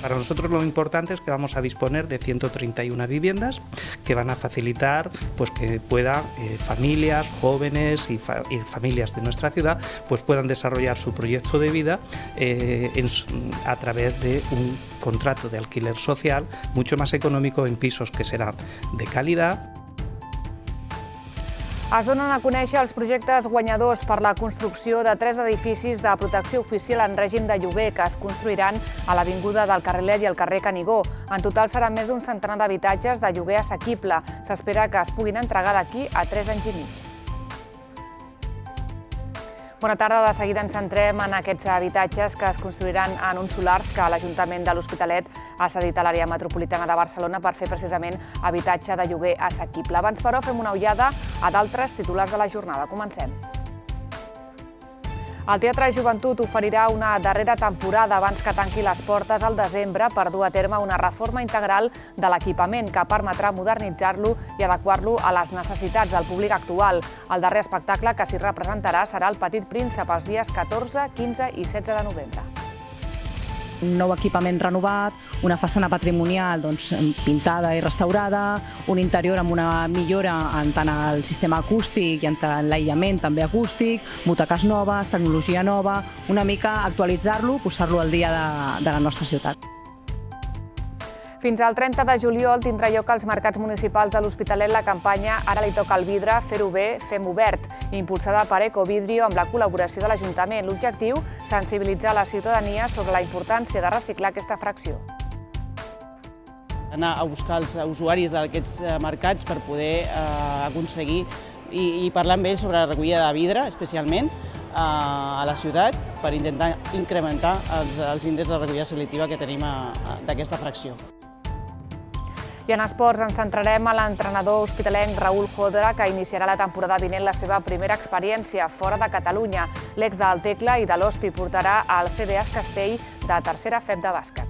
Para nosotros lo importante es que vamos a disponer de 131 viviendas que van a facilitar pues, que puedan familias, jóvenes y familias de nuestra ciudad pues, puedan desarrollar su proyecto de vida a través de un contrato de alquiler social mucho más económico en pisos que serán de calidad. Es donen a conèixer els projectes guanyadors per la construcció de 3 edificis de protecció oficial en règim de lloguer que es construiran a l'avinguda del Carrilet i al carrer Canigó. En total seran més d'un centenar d'habitatges de lloguer assequible. S'espera que es puguin entregar d'aquí a 3 anys i mig. Bona tarda, de seguida ens centrem en aquests habitatges que es construiran en uns solars que l'Ajuntament de l'Hospitalet ha cedit a l'àrea metropolitana de Barcelona per fer precisament habitatge de lloguer assequible. Abans, però, fem una ullada a d'altres titulars de la jornada. Comencem. El Teatre Joventut oferirà una darrera temporada abans que tanqui les portes al desembre per dur a terme una reforma integral de l'equipament que permetrà modernitzar-lo i adequar-lo a les necessitats del públic actual. El darrer espectacle que s'hi representarà serà El Petit Príncep els dies 14, 15 i 16 de novembre. Un nou equipament renovat, una façana patrimonial pintada i restaurada, un interior amb una millora en tant el sistema acústic i en tant l'aïllament també acústic, butaques noves, tecnologia nova, una mica actualitzar-lo, posar-lo al dia de la nostra ciutat. Fins al 30 de juliol tindrà lloc als mercats municipals de l'Hospitalet la campanya Ara li toca el vidre, fer-ho bé, fem-ho verd, impulsada per Ecovidrio amb la col·laboració de l'Ajuntament. L'objectiu, sensibilitzar la ciutadania sobre la importància de reciclar aquesta fracció. Anar a buscar els usuaris d'aquests mercats per poder aconseguir i parlar amb ells sobre la recollida de vidre, especialment a la ciutat, per intentar incrementar els índexs de recollida selectiva que tenim d'aquesta fracció. I en esports ens centrarem a l'entrenador hospitalenc Raül Jodra, que iniciarà la temporada vinent la seva primera experiència fora de Catalunya. L'ex del Tecla i de l'Hospi portarà al CDAs Castell de tercera FEB de bàsquet.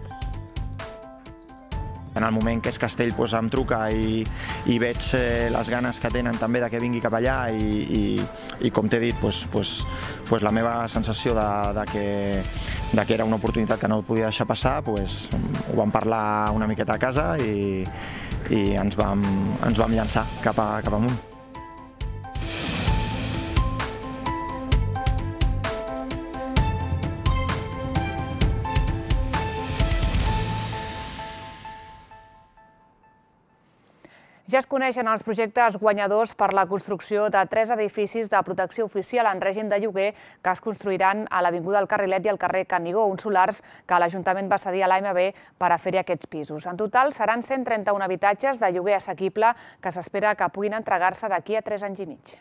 En el moment que és Castell em truca i veig les ganes que tenen també que vingui cap allà i com t'he dit, la meva sensació que era una oportunitat que no podia deixar passar, ho vam parlar una miqueta a casa i ens vam llançar cap amunt. Ja es coneixen els projectes guanyadors per la construcció de 3 edificis de protecció oficial en règim de lloguer que es construiran a l'avinguda del Carrilet i al carrer Canigó, uns solars que l'Ajuntament va cedir a l'AMB per a fer-hi aquests pisos. En total seran 131 habitatges de lloguer assequible que s'espera que puguin entregar-se d'aquí a 3 anys i mig.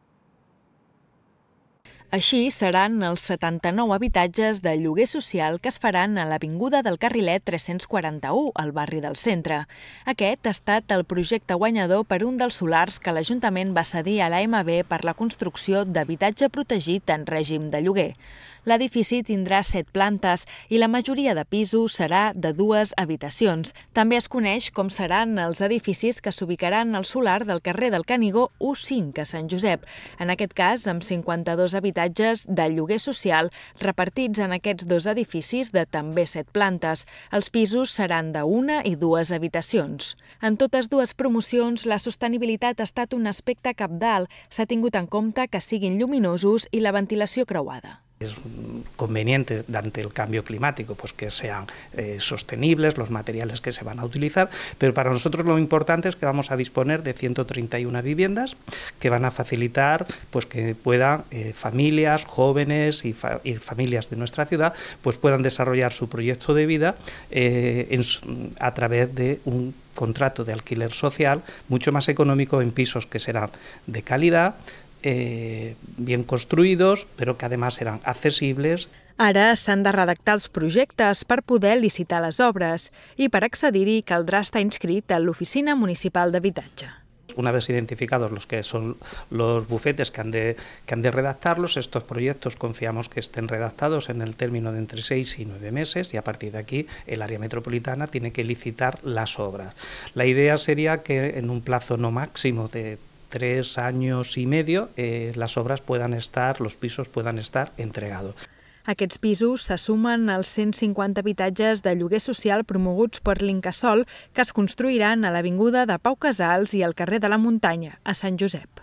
Així seran els 79 habitatges de lloguer social que es faran a l'Avinguda del Carrilet 341, al barri del centre. Aquest ha estat el projecte guanyador per un dels solars que l'Ajuntament va cedir a l'AMB per la construcció d'habitatge protegit en règim de lloguer. L'edifici tindrà 7 plantes i la majoria de pisos serà de 2 habitacions. També es coneix com seran els edificis que s'ubicaran al solar del carrer del Canigó U5 a Sant Josep, en aquest cas amb 52 habitatges de lloguer social repartits en aquests 2 edificis de també 7 plantes. Els pisos seran de 1 i 2 habitacions. En totes 2 promocions, la sostenibilitat ha estat un aspecte cabdal. S'ha tingut en compte que siguin lluminosos i la ventilació creuada. Es conveniente ante el cambio climático pues que sean sostenibles los materiales que se van a utilizar, pero para nosotros lo importante es que vamos a disponer de 131 viviendas que van a facilitar pues que puedan familias, jóvenes y familias de nuestra ciudad pues puedan desarrollar su proyecto de vida a través de un contrato de alquiler social mucho más económico en pisos que serán de calidad, bien construïdos, però que además seran accesibles. Ara s'han de redactar els projectes per poder licitar les obres i per accedir-hi caldrà estar inscrit a l'Oficina Municipal d'Habitatge. Una vez identificados los que son los bufetes que han de redactarlos, estos proyectos confiamos que estén redactados en el término de entre 6 y 9 meses y a partir de aquí el área metropolitana tiene que licitar las obras. La idea sería que en un plazo no máximo de 3 años y medio las obras puedan estar, los pisos puedan estar entregados. Aquests pisos se sumen als 150 habitatges de lloguer social promoguts per l'Incasòl que es construiran a l'avinguda de Pau Casals i al carrer de la Muntanya, a Sant Josep.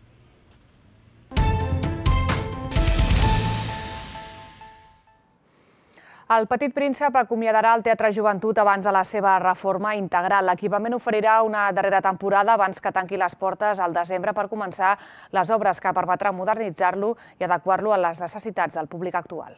El Petit Príncep acomiadarà el Teatre Joventut abans de la seva reforma integral. L'equipament oferirà una darrera temporada abans que tanqui les portes al desembre per començar les obres que permetran modernitzar-lo i adequar-lo a les necessitats del públic actual.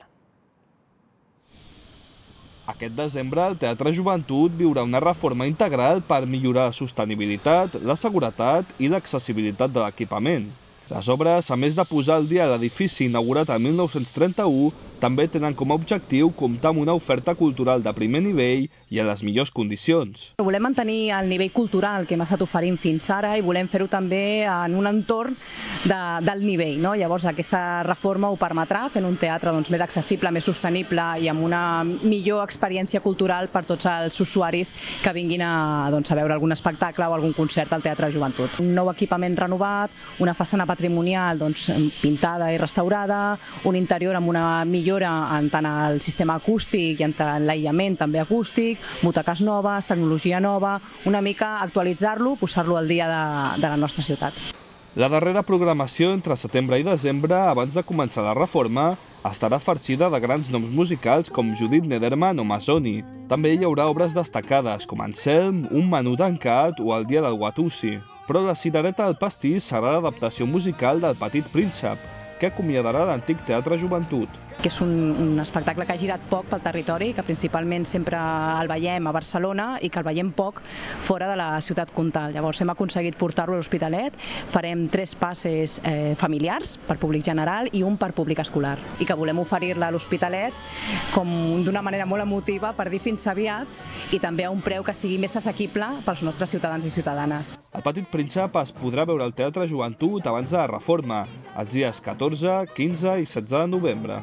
Aquest desembre, el Teatre Joventut viurà una reforma integral per millorar la sostenibilitat, la seguretat i l'accessibilitat de l'equipament. Les obres, a més de posar al dia l'edifici inaugurat el 1931, també tenen com a objectiu comptar amb una oferta cultural de primer nivell i en les millors condicions. Volem mantenir el nivell cultural que hem estat oferint fins ara i volem fer-ho també en un entorn del nivell. Llavors, aquesta reforma ho permetrà, fent un teatre més accessible, més sostenible i amb una millor experiència cultural per tots els usuaris que vinguin a veure algun espectacle o algun concert al Teatre Joventut. Un nou equipament renovat, una façana patrimonial pintada i restaurada, un interior amb una millora en tant el sistema acústic i en l'aïllament també acústic, butaques noves, tecnologia nova, una mica actualitzar-lo, posar-lo al dia de la nostra ciutat. La darrera programació entre setembre i desembre, abans de començar la reforma, estarà farcida de grans noms musicals com Judith Nederman o Masoni. També hi haurà obres destacades com Anselm, Un menú tancat o El dia del Watusi. Però la cirereta del pastís serà l'adaptació musical del Petit Príncep, que acomiadarà l'antic Teatre Joventut. Que és un espectacle que ha girat poc pel territori, que principalment sempre el veiem a Barcelona i que el veiem poc fora de la ciutat comtal. Llavors hem aconseguit portar-lo a l'Hospitalet, farem 3 passes familiars per públic general i un per públic escolar. I que volem oferir-la a l'Hospitalet com d'una manera molt emotiva per dir fins aviat i també a un preu que sigui més assequible pels nostres ciutadans i ciutadanes. El Petit Príncep es podrà veure al Teatre Joventut abans de la reforma, els dies 14, 15 i 16 de novembre.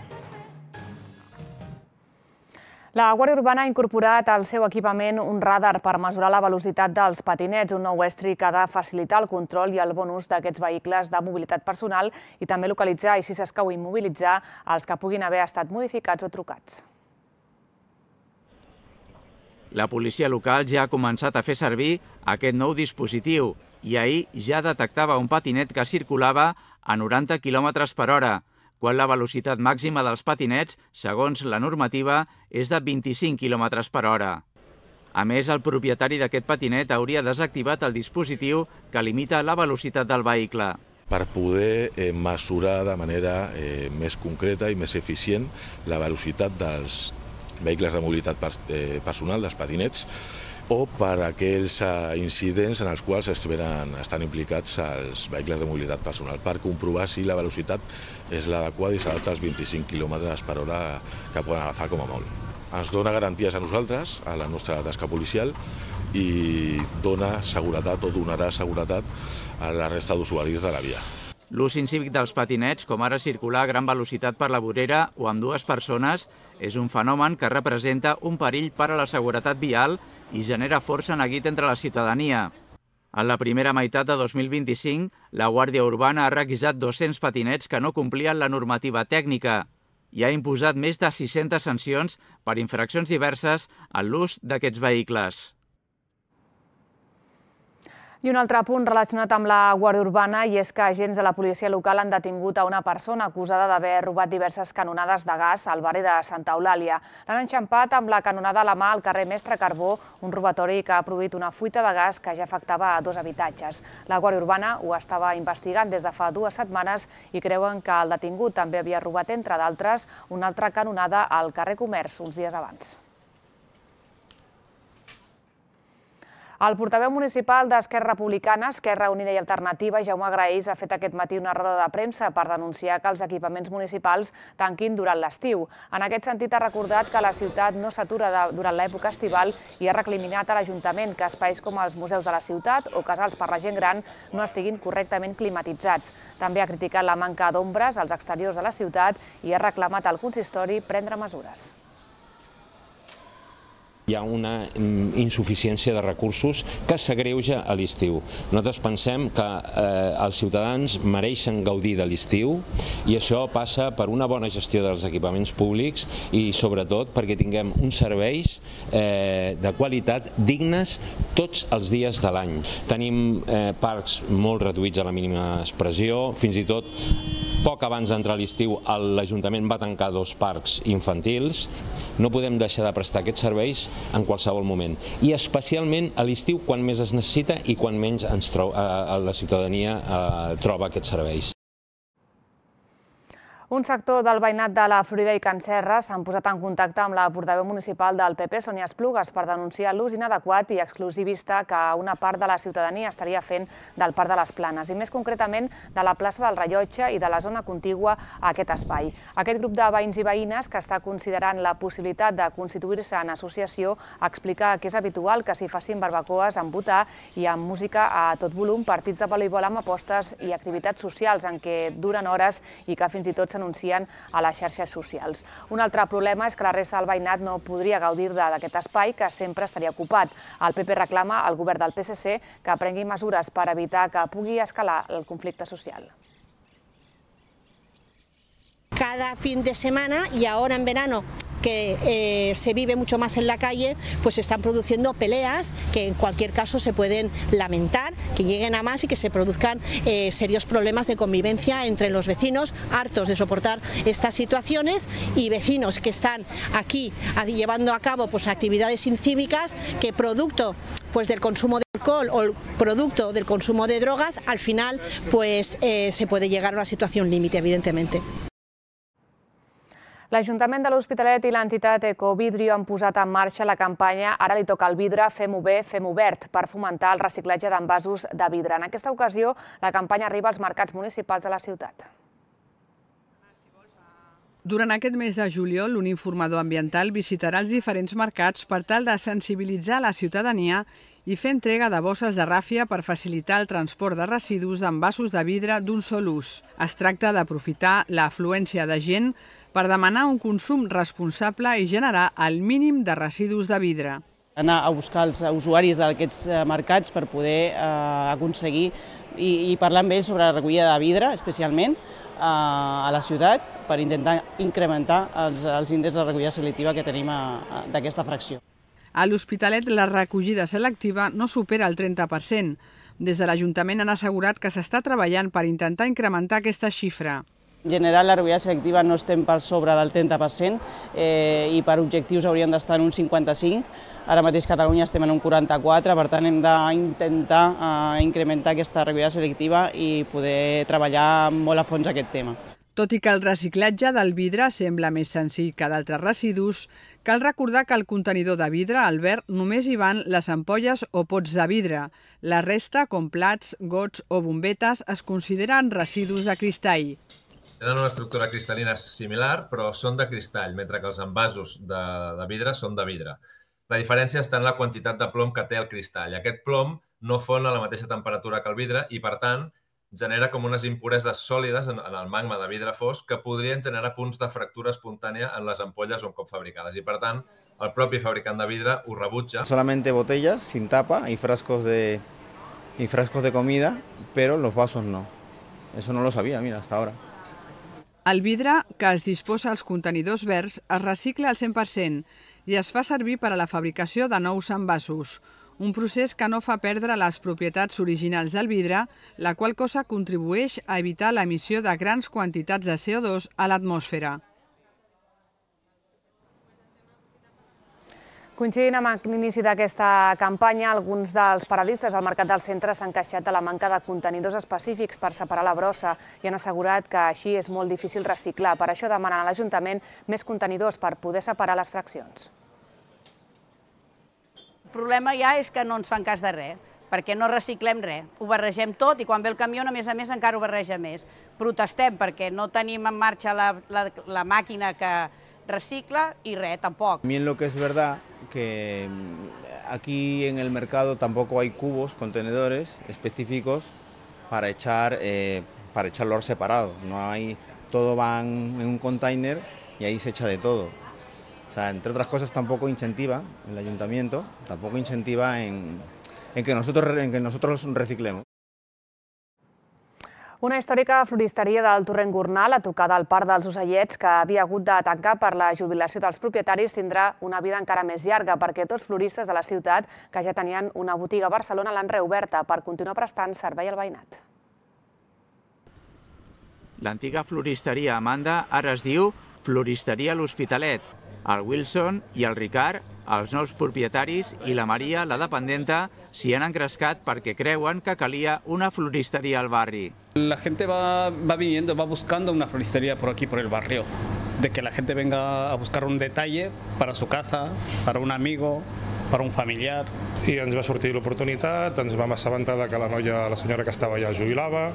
La Guàrdia Urbana ha incorporat al seu equipament un radar per mesurar la velocitat dels patinets, un nou estri que ha de facilitar el control i el bon ús d'aquests vehicles de mobilitat personal i també localitzar i, si s'escau, immobilitzar els que puguin haver estat modificats o trucats. La policia local ja ha començat a fer servir aquest nou dispositiu i ahir ja detectava un patinet que circulava a 90 km/h, quan la velocitat màxima dels patinets, segons la normativa, és de 25 km/h. A més, el propietari d'aquest patinet hauria desactivat el dispositiu que limita la velocitat del vehicle. Per poder mesurar de manera més concreta i més eficient la velocitat dels vehicles de mobilitat personal, dels patinets, o per aquells incidents en els quals estan implicats els vehicles de mobilitat personal, per comprovar si la velocitat és l'adequada i s'adapta als 25 km/h que poden agafar com a molt. Ens dona garanties a nosaltres, a la nostra tasca policial, i dona seguretat o donarà seguretat a la resta d'usuaris de la via. L'ús incívic dels patinets, com ara circular a gran velocitat per la vorera o amb 2 persones, és un fenomen que representa un perill per a la seguretat vial i genera força neguit entre la ciutadania. En la primera meitat de 2025, la Guàrdia Urbana ha requisat 200 patinets que no complien la normativa tècnica i ha imposat més de 600 sancions per infraccions diverses en l'ús d'aquests vehicles. I un altre punt relacionat amb la Guàrdia Urbana, i és que agents de la policia local han detingut a una persona acusada d'haver robat diverses canonades de gas al barri de Santa Eulàlia. L'han enxampat amb la canonada a la mà al carrer Mestre Carbó, un robatori que ha produït una fuita de gas que ja afectava a 2 habitatges. La Guàrdia Urbana ho estava investigant des de fa 2 setmanes i creuen que el detingut també havia robat, entre d'altres, una altra canonada al carrer Comerç uns dies abans. El portaveu municipal d'Esquerra Republicana, Esquerra Unida i Alternativa, Jaume Graells, ha fet aquest matí una roda de premsa per denunciar que els equipaments municipals tanquin durant l'estiu. En aquest sentit, ha recordat que la ciutat no s'atura durant l'època estival i ha recriminat a l'Ajuntament que espais com els museus de la ciutat o casals per la gent gran no estiguin correctament climatitzats. També ha criticat la manca d'ombres als exteriors de la ciutat i ha reclamat al consistori prendre mesures. Hi ha una insuficiència de recursos que s'agreuja a l'estiu. Nosaltres pensem que els ciutadans mereixen gaudir de l'estiu i això passa per una bona gestió dels equipaments públics i sobretot perquè tinguem uns serveis de qualitat dignes tots els dies de l'any. Tenim parcs molt reduïts a la mínima expressió, fins i tot poc abans d'entrar a l'estiu l'Ajuntament va tancar 2 parcs infantils. No podem deixar de prestar aquests serveis en qualsevol moment i especialment a l'estiu quan més es necessita i quan menys la ciutadania troba aquests serveis. Un sector del veïnat de la Florida i Can Serra s'han posat en contacte amb la portaveu municipal del PP, Sònia Esplugues, per denunciar l'ús inadequat i exclusivista que una part de la ciutadania estaria fent del Parc de les Planes, i més concretament de la plaça del Rellotge i de la zona contigua a aquest espai. Aquest grup de veïns i veïnes, que està considerant la possibilitat de constituir-se en associació, explica que és habitual que s'hi facin barbacoes amb butà i amb música a tot volum, partits de voleibol amb apostes i activitats socials en què duren hores i que fins i tot s'anuncien a les xarxes socials. Un altre problema és que la resta del veïnat no podria gaudir d'aquest espai, que sempre estaria ocupat. El PP reclama al govern del PSC que prengui mesures per evitar que pugui escalar el conflicte social. Cada fin de semana y ahora en verano que se vive mucho más en la calle, pues se están produciendo peleas que en cualquier caso se pueden lamentar, que lleguen a más y que se produzcan serios problemas de convivencia entre los vecinos, hartos de soportar estas situaciones, y vecinos que están aquí llevando a cabo pues actividades incívicas que producto pues del consumo de alcohol o producto del consumo de drogas, al final pues se puede llegar a una situación límite, evidentemente. L'Ajuntament de l'Hospitalet i l'entitat Ecovidrio han posat en marxa la campanya Ara li toca el vidre, fem-ho bé, fem-ho verd, per fomentar el reciclatge d'envasos de vidre. En aquesta ocasió, la campanya arriba als mercats municipals de la ciutat. Durant aquest mes de juliol, un informador ambiental visitarà els diferents mercats per tal de sensibilitzar la ciutadania i fer entrega de bosses de ràfia per facilitar el transport de residus d'envasos de vidre d'un sol ús. Es tracta d'aprofitar l'afluència de gent per demanar un consum responsable i generar el mínim de residus de vidre. Anar a buscar els usuaris d'aquests mercats per poder aconseguir i parlar amb ells sobre la recollida de vidre, especialment a la ciutat, per intentar incrementar els índexs de recollida selectiva que tenim d'aquesta fracció. A l'Hospitalet la recollida selectiva no supera el 30%. Des de l'Ajuntament han assegurat que s'està treballant per intentar incrementar aquesta xifra. En general, la recollida selectiva no estem per sobre del 30% i per objectius hauríem d'estar en un 55%. Ara mateix a Catalunya estem en un 44%, per tant hem d'intentar incrementar aquesta recollida selectiva i poder treballar molt a fons aquest tema. Tot i que el reciclatge del vidre sembla més senzill que d'altres residus, cal recordar que al contenidor de vidre, al verd, només hi van les ampolles o pots de vidre. La resta, com plats, gots o bombetes, es consideren residus de cristall. Tenen una estructura cristal·lina similar, però són de cristall, mentre que els envasos de vidre són de vidre. La diferència està en la quantitat de plom que té el cristall. Aquest plom no fon a la mateixa temperatura que el vidre i, per tant, genera com unes impureses sòlides en el magma de vidre fosc que podrien generar punts de fractura espontània en les ampolles un cop fabricades. I, per tant, el propi fabricant de vidre ho rebutja. Solamente botellas sin tapa y frascos de comida, pero los vasos no. Eso no lo sabía, mira, hasta ahora. El vidre que es disposa als contenidors verds es recicla al 100% i es fa servir per a la fabricació de nous envasos. Un procés que no fa perdre les propietats originals del vidre, la qual cosa contribueix a evitar l'emissió de grans quantitats de CO2 a l'atmosfera. Coincidint amb l'inici d'aquesta campanya, alguns dels paradistes al mercat del centre s'han queixat de la manca de contenidors específics per separar la brossa i han assegurat que així és molt difícil reciclar. Per això demanen a l'Ajuntament més contenidors per poder separar les fraccions. El problema ja és que no ens fan cas de res, perquè no reciclem res. Ho barregem tot i quan ve el camió, a més encara ho barreja més. Protestem perquè no tenim en marxa la màquina que recicla y red tampoco. También lo que es verdad que aquí en el mercado tampoco hay cubos, contenedores específicos para echarlo separado. No hay, todo va en un container y ahí se echa de todo. O sea, entre otras cosas tampoco incentiva, el ayuntamiento, tampoco incentiva en que nosotros reciclemos. Una històrica floristeria del Torrent Gornal, a tocar del Parc dels Ocellets, que havia hagut de tancar per la jubilació dels propietaris, tindrà una vida encara més llarga, perquè tots floristes de la ciutat que ja tenien una botiga a Barcelona l'han reoberta per continuar prestant servei al veïnat. L'antiga floristeria Amanda ara es diu Floristeria L'Hospitalet. El Wilson i el Ricard, els nous propietaris, i la Maria, la dependenta, s'hi han engrescat perquè creuen que calia una floristeria al barri. La gente va viniendo, va buscando una floristería por aquí, por el barrio. De que la gente venga a buscar un detalle para su casa, para un amigo, para un familiar. I ens va sortir l'oportunitat, ens vam assabentar que la senyora que estava allà jubilava,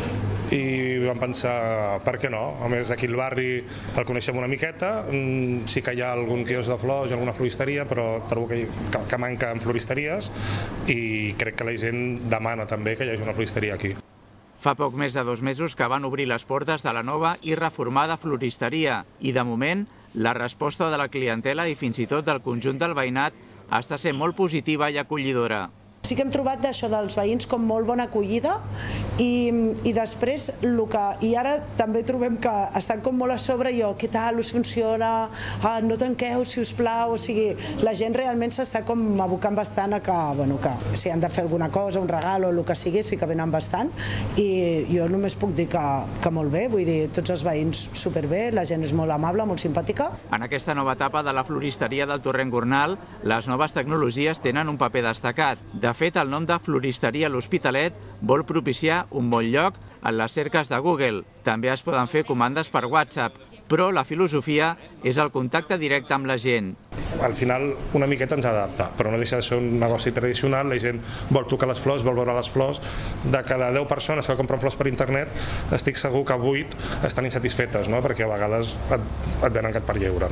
i vam pensar, per què no? A més, aquí al barri el coneixem una miqueta, sí que hi ha algun quios de flors i alguna floristeria, però trobo que manca en floristeries i crec que la gent demana també que hi hagi una floristeria aquí. Fa poc més de 2 mesos que van obrir les portes de la nova i reformada floristeria i, de moment, la resposta de la clientela i fins i tot del conjunt del veïnat està sent molt positiva i acollidora. Sí que hem trobat d'això dels veïns com molt bona acollida i després i ara també trobem que estan com molt a sobre què tal, us funciona, no trenqueu si us plau, o sigui, la gent realment s'està com abocant bastant a que si han de fer alguna cosa, un regal o el que sigui, sí que venen bastant i jo només puc dir que molt bé, vull dir, tots els veïns superbé, la gent és molt amable, molt simpàtica. En aquesta nova etapa de la floristeria del Torrent Gornal, les noves tecnologies tenen un paper destacat. De fet, el nom de Floristeria L'Hospitalet vol propiciar un bon lloc en les cerques de Google. També es poden fer comandes per WhatsApp, però la filosofia és el contacte directe amb la gent. Al final una miqueta ens adapta, però no deixa de ser un negoci tradicional, la gent vol tocar les flors, vol veure les flors. De cada 10 persones que compren flors per internet, estic segur que 8 estan insatisfetes, perquè a vegades et venen gat per lleure.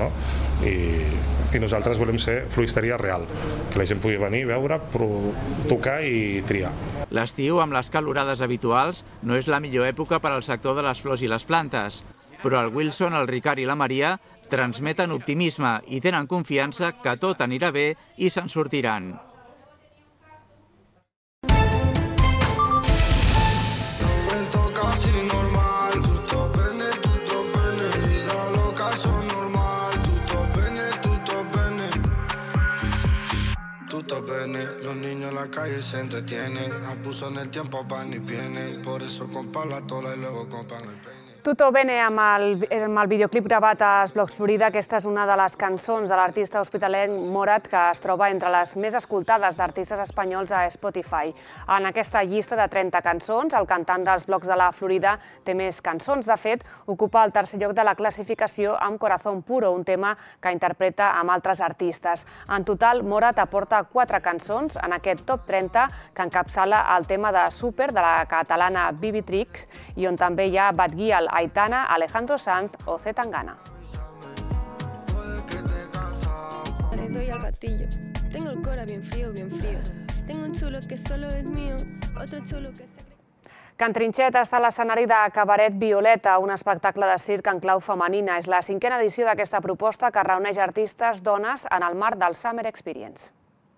I nosaltres volem ser floristeria real, que la gent pugui venir, veure, tocar i triar. L'estiu, amb les calorades habituals, no és la millor època per al sector de les flors i les plantes, però el Wilson, el Ricard i la Maria transmeten optimisme i tenen confiança que tot anirà bé i se'n sortiran. Los niños en la calle se entretienen, abusan el tiempo, van y vienen, por eso compran la tola y luego compran el peine. Tutto Bene, amb el videoclip gravat a Esblocs Florida. Aquesta és una de les cançons de l'artista hospitalenc Morat, que es troba entre les més escoltades d'artistes espanyols a Spotify. En aquesta llista de 30 cançons, el cantant dels Blocs de la Florida té més cançons. De fet, ocupa el tercer lloc de la classificació amb Corazón Puro, un tema que interpreta amb altres artistes. En total, Morat aporta 4 cançons en aquest top 30 que encapçala el tema de Super de la catalana Bibi Trix i on també hi ha Bad Gyal, Aitana, Alejandro Sanz o C. Tangana. Le doy al gatillo, tengo el cora bien frío, tengo un chulo que solo es mío, otro chulo que se... Can Trinxet està a l'escenari de Cabaret Violeta, un espectacle de circ en clau femenina. És la 5a edició d'aquesta proposta que reuneix artistes dones en el marc del Summer Experience.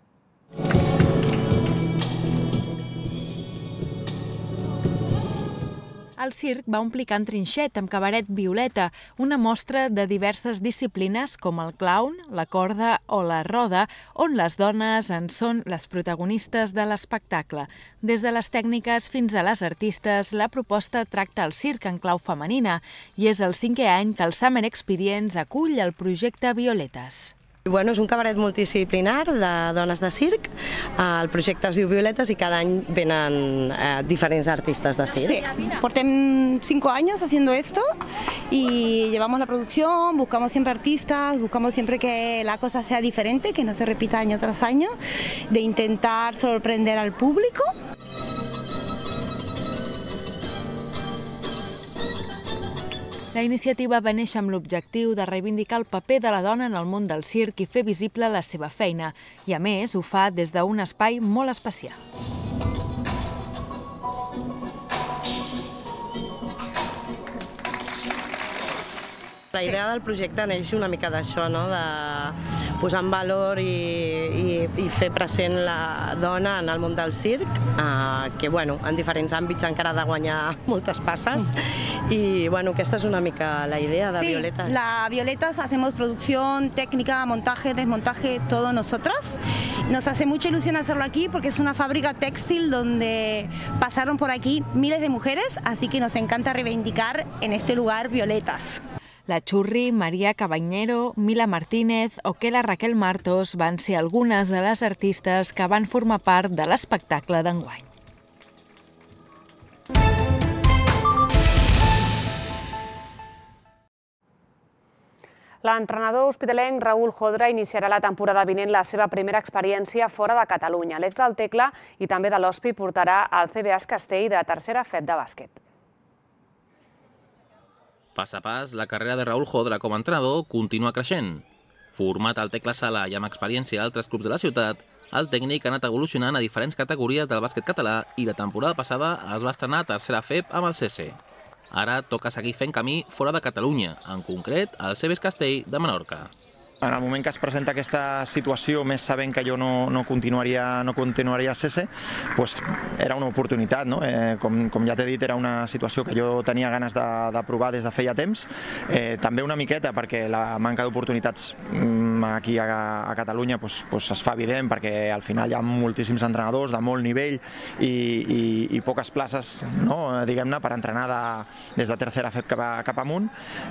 El circ va omplir Can Trinxet amb Cabaret Violeta, una mostra de diverses disciplines com el clown, la corda o la roda, on les dones en són les protagonistes de l'espectacle. Des de les tècniques fins a les artistes, la proposta tracta el circ en clau femenina i és el 5è any que el Summer Experience acull el projecte Violetes. És un cabaret multidisciplinar de dones de circ. El projecte es diu Violetes y cada año venen diferentes artistas de circ. Sí, portem 5 años haciendo esto y llevamos la producción, buscamos siempre artistas, buscamos siempre que la cosa sea diferente, que no se repita año tras año, de intentar sorprender al público. La iniciativa va néixer amb l'objectiu de reivindicar el paper de la dona en el món del circ i fer visible la seva feina, i a més ho fa des d'un espai molt especial. La idea del projecte neix una mica d'això, de posar en valor i fer present la dona en el món del circ, que en diferents àmbits encara ha de guanyar moltes passes. Y esta es una mica la idea de Violetas. Sí, la Violetas hacemos producción, técnica, montaje, desmontaje, todo nosotros. Nos hace mucha ilusión hacerlo aquí porque es una fábrica textil donde pasaron por aquí miles de mujeres, así que nos encanta reivindicar en este lugar Violetas. La Churri, Maria Cabañero, Mila Martínez o que la Raquel Martos van ser algunes de les artistes que van formar part de l'espectacle d'enguany. L'entrenador hospitalenc Raül Jodra iniciarà la temporada vinent la seva primera experiència fora de Catalunya. L'ex del Tecla i també de l'Hospi portarà al CBAs Castell de tercera FEP de bàsquet. Pas a pas, la carrera de Raül Jodra com a entrenador continua creixent. Format al Tecla Sala i amb experiència a altres clubs de la ciutat, el tècnic ha anat evolucionant a diferents categories del bàsquet català i la temporada passada es va estrenar a tercera FEP amb el CC. Ara toca seguir fent camí fora de Catalunya, en concret al CBAs Castell de Menorca. En el moment que es presenta aquesta situació, més sabent que jo no continuaria a CC, era una oportunitat. Com ja t'he dit, era una situació que jo tenia ganes de provar des de feia temps. També una miqueta perquè la manca d'oportunitats aquí a Catalunya es fa evident, perquè al final hi ha moltíssims entrenadors de molt nivell i poques places, diguem-ne, per entrenar des de tercera FEP cap amunt.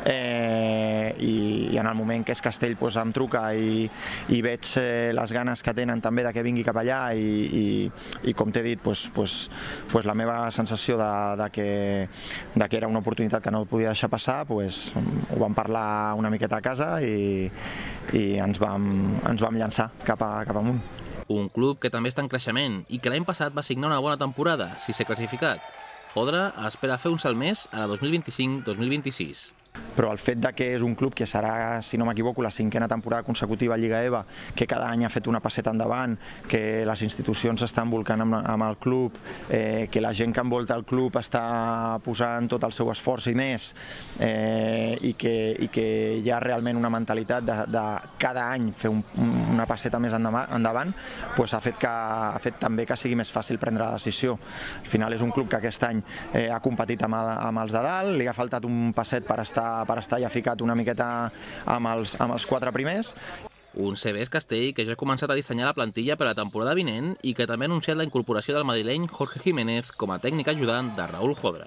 I en el moment que és Castell em truca i veig les ganes que tenen també de que vingui cap allà i com t'he dit, la meva sensació de que era una oportunitat que no podia deixar passar, ho vam parlar una miqueta a casa i ens vam llançar cap amunt. Un club que també està en creixement i que l'any passat va signar una bona temporada, si s'ha classificat. Jodra espera fer un salt més a la 2025-2026. Però el fet que és un club que serà, si no m'equivoco, la 5a temporada consecutiva a Lliga EVA, que cada any ha fet una passeta endavant, que les institucions s'estan volcant amb el club, que la gent que envolta el club està posant tot el seu esforç i més, i que hi ha realment una mentalitat de cada any fer una passeta més endavant, ha fet també que sigui més fàcil prendre la decisió. Al final és un club que aquest any ha competit amb els de dalt, li ha faltat un passet per estar ja ficat una miqueta amb els 4 primers. Un CBAs Castell que ja ha començat a dissenyar la plantilla per a la temporada vinent i que també ha anunciat la incorporació del madrileny Jorge Jiménez com a tècnic ajudant de Raül Jodra.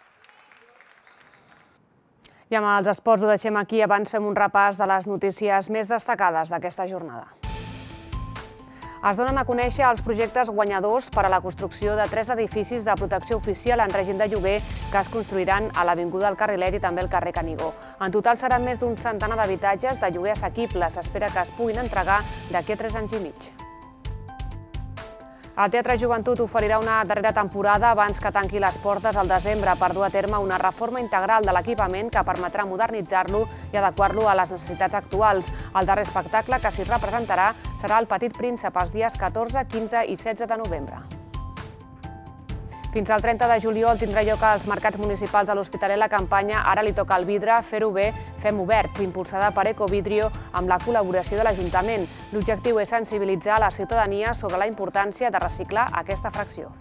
I amb els esports ho deixem aquí. Abans fem un repàs de les notícies més destacades d'aquesta jornada. Es donen a conèixer els projectes guanyadors per a la construcció de 3 edificis de protecció oficial en règim de lloguer que es construiran a l'Avinguda del Carrilet i també al carrer Canigó. En total seran més d'un centenar d'habitatges de lloguer assequible. S'espera que es puguin entregar d'aquí a 3 anys i mig. El Teatre Joventut oferirà una darrera temporada abans que tanqui les portes al desembre per dur a terme una reforma integral de l'equipament que permetrà modernitzar-lo i adequar-lo a les necessitats actuals. El darrer espectacle que s'hi representarà serà El Petit Príncep els dies 14, 15 i 16 de novembre. Fins al 30 de juliol tindrà lloc als mercats municipals de l'Hospitalet la campanya Ara li toca al vidre, fer-ho bé, fem-ho verd, impulsada per Ecovidrio amb la col·laboració de l'Ajuntament. L'objectiu és sensibilitzar la ciutadania sobre la importància de reciclar aquesta fracció.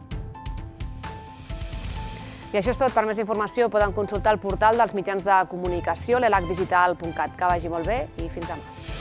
I això és tot. Per més informació poden consultar el portal dels mitjans de comunicació, l'elacdigital.cat. Que vagi molt bé i fins demà.